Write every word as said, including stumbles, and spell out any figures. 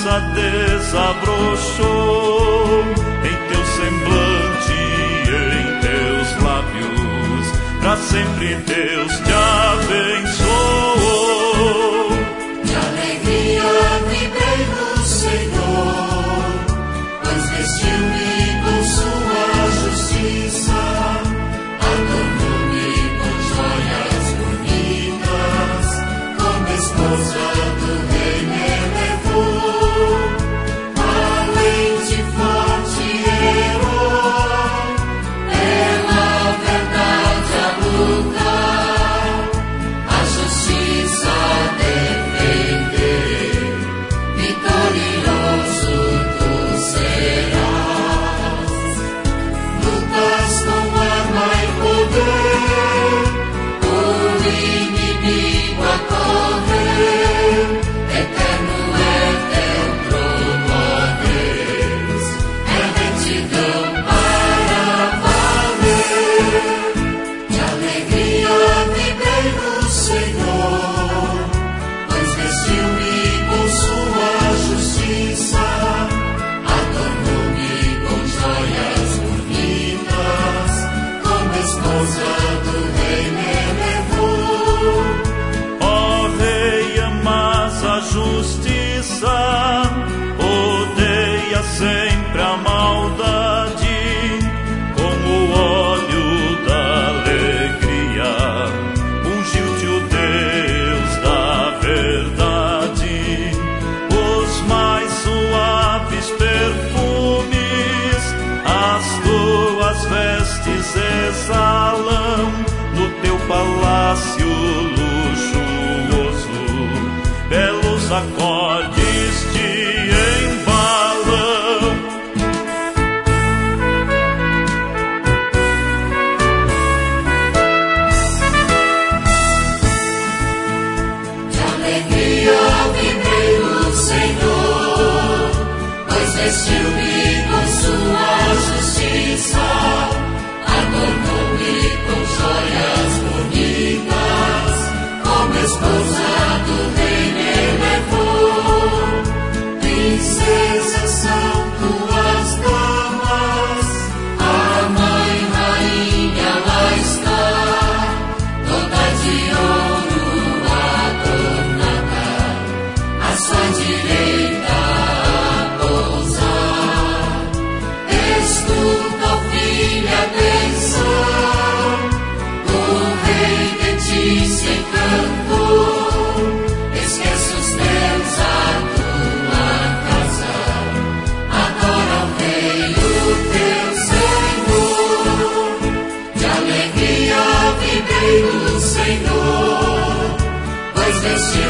couraça desabrochou em teu semblante e em teus lábios. Pra sempre Deus te abençoou. De alegria vibrei no Senhor, pois vestiu-me com sua justiça, adornou-me com joias bonitas, como esposa do rei me levou. Valente, forte herói, pela verdade a lutar, a justiça defender, vitorioso tu serás. Lutas com arma e poder, o inimigo a correr, eterno é teu trono, ó Deus, é retidão para valer. De alegria vibrei no Senhor, pois vestiu-me com sua justiça, adornou-me com joias bonitas, como esposa do rei me levou. Ó Rei, amas a justiça, odeia sempre a maldade, como o óleo da alegria, ungiu-te o Deus da verdade. Os mais suaves perfumes as tuas vestes exalam, no teu palácio luxuoso, belos acordes te embalam. De alegria vibrei no Senhor, pois vestiu-me com sua justiça, adornou-me com joias bonitas, como esposa do rei me levou. Princesas são tuas damas, a mãe rainha lá está, toda de ouro adornada, à sua direita a pousar. És tu, tua filha, bênção, o rei de ti se encantou. Esquece os teus a tua casa, adora o rei, o teu Senhor. De alegria vibrei no Senhor, pois vestiu